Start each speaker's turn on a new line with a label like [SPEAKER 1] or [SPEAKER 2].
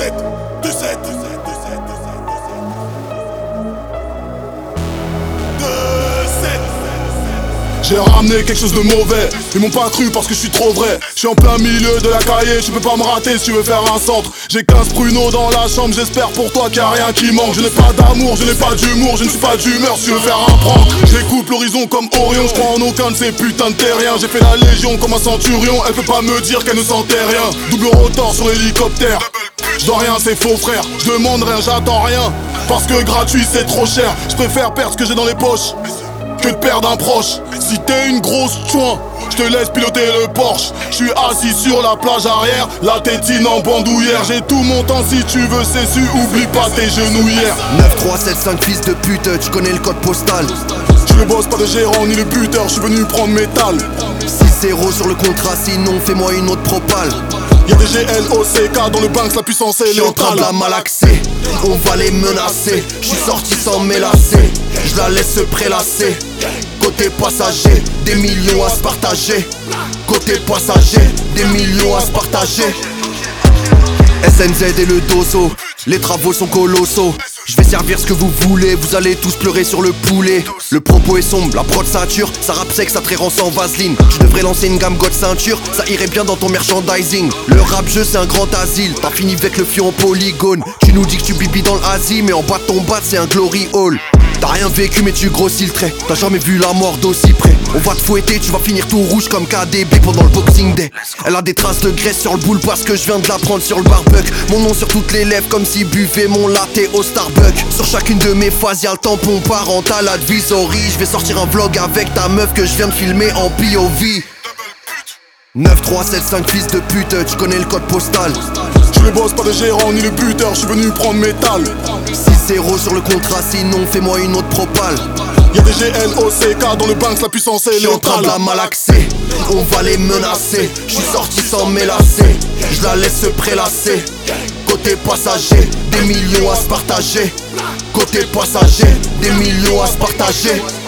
[SPEAKER 1] 2-7, 2-7. J'ai ramené quelque chose de mauvais, ils m'ont pas cru parce que je suis trop vrai. Je suis en plein milieu de la carrière, tu peux pas me rater si tu veux faire un centre. J'ai 15 pruneaux dans la chambre, j'espère pour toi qu'il y a rien qui manque. Je n'ai pas d'amour, je n'ai pas d'humour, je ne suis pas d'humeur si tu veux faire un prank. Je découpe l'horizon comme Orion, je crois en aucun de ces putains de terriens. J'ai fait la légion comme un centurion, elle peut pas me dire qu'elle ne sentait rien. Double rotor sur l'hélicoptère, je dois rien, c'est faux frère. Je demande rien, j'attends rien, parce que gratuit c'est trop cher. Je préfère perdre ce que j'ai dans les poches que de perdre un proche. Si t'es une grosse chouin, je te laisse piloter le Porsche. Je suis assis sur la plage arrière, la tétine en bandoulière. J'ai tout mon temps si tu veux, c'est su, oublie pas tes genouillères.
[SPEAKER 2] 9-3-7-5 fils de pute, tu connais le code postal.
[SPEAKER 1] Je le boss, pas de gérant ni le buteur, je suis venu prendre métal.
[SPEAKER 2] 6-0 sur le contrat, sinon fais-moi une autre propale.
[SPEAKER 1] Y'a des GLOCK dans le Banks, la puissance est
[SPEAKER 2] J'suis en train de
[SPEAKER 1] létale.
[SPEAKER 2] la malaxer, on va les menacer. J'suis sorti sans m'élasser, j'la laisse se prélasser. Côté passager, des millions à se partager. Côté passager, des millions à se partager. SNZ et le dozo, les travaux sont colossaux. Je vais servir ce que vous voulez, vous allez tous pleurer sur le poulet. Le propos est sombre, la prod sature, ça rappe sec, ça trérant sans vaseline. Tu devrais lancer une gamme God ceinture, ça irait bien dans ton merchandising. Le rap jeu c'est un grand asile, t'as fini avec le fion en polygone. Tu nous dis que tu bibis dans l'Asie, mais en bas de ton bat c'est un glory hall. T'as rien vécu mais tu grossis le trait, t'as jamais vu la mort d'aussi près. On va te fouetter, tu vas finir tout rouge comme KDB pendant le Boxing Day. Elle a des traces de graisse sur le boule parce que je viens de la prendre sur le barbecue. Mon nom sur toutes les lèvres comme si buvait mon latte au Starbucks. Sur chacune de mes phases y'a le tampon parental advisory. Je vais sortir un vlog avec ta meuf que je viens de filmer en POV. 9-3-7-5 fils de pute, tu connais le code postal.
[SPEAKER 1] Je le boss, pas de gérant ni le buteur, je suis venu prendre métal.
[SPEAKER 2] 6-0 sur le contrat, sinon fais-moi une autre propale.
[SPEAKER 1] Y'a des GLOCK dans le Banks, la puissance est
[SPEAKER 2] J'suis en train de
[SPEAKER 1] létale.
[SPEAKER 2] la malaxer, on va les menacer. J'suis sorti sans m'élasser, j'la laisse se prélasser. Côté passager, des millions à se partager. Côté passager, des millions à se partager.